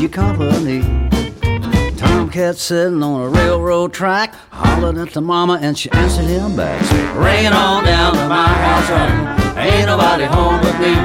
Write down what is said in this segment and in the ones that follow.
your company. Tomcat sitting on a railroad track, hollered at the mama and she answered him back. Said, bring it on down to my house, honey, ain't nobody home but me.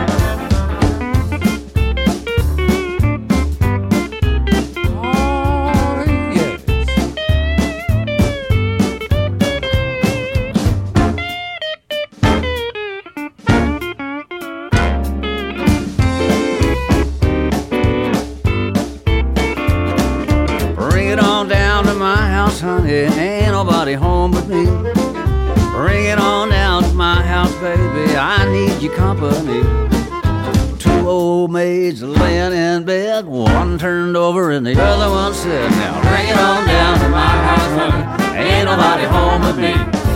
Honey, ain't nobody home but me. Bring it on down to my house, baby, I need your company. Two old maids laying in bed, one turned over and the other one said, now bring it on down to my house, honey, ain't nobody home but me.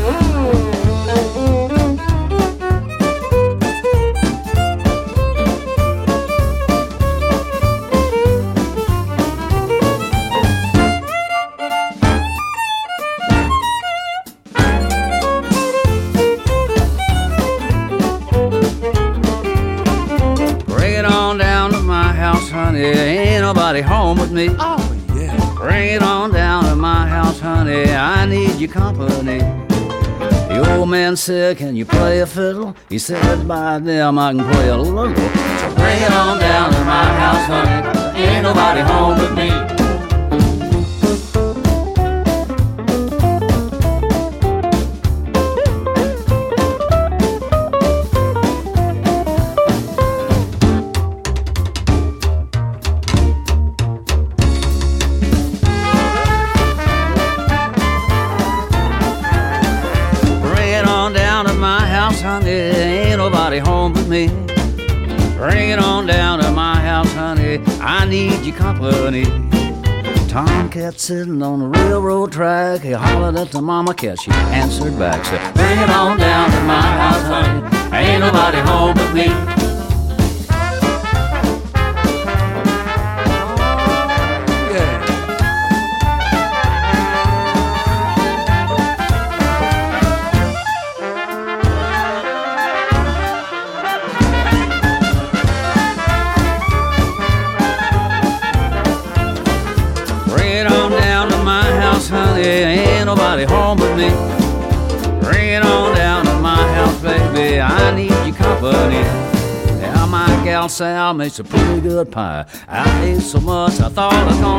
Honey, ain't nobody home with me. Oh, yeah. Bring it on down to my house, honey, I need your company. The old man said, can you play a fiddle? He said, by them I can play a little. So bring it on down to my house, honey, ain't nobody home with me. Honey, ain't nobody home but me. Bring it on down to my house, honey, I need your company. Tomcat sitting on the railroad track, he hollered at the mama cat, she answered back, said, bring it on down to my house, honey, ain't nobody home but me. Honey, ain't nobody home but me. Bring it on down to my house, baby, I need your company. Now my gal Sal makes a pretty good pie. I ate so much I thought I was gonna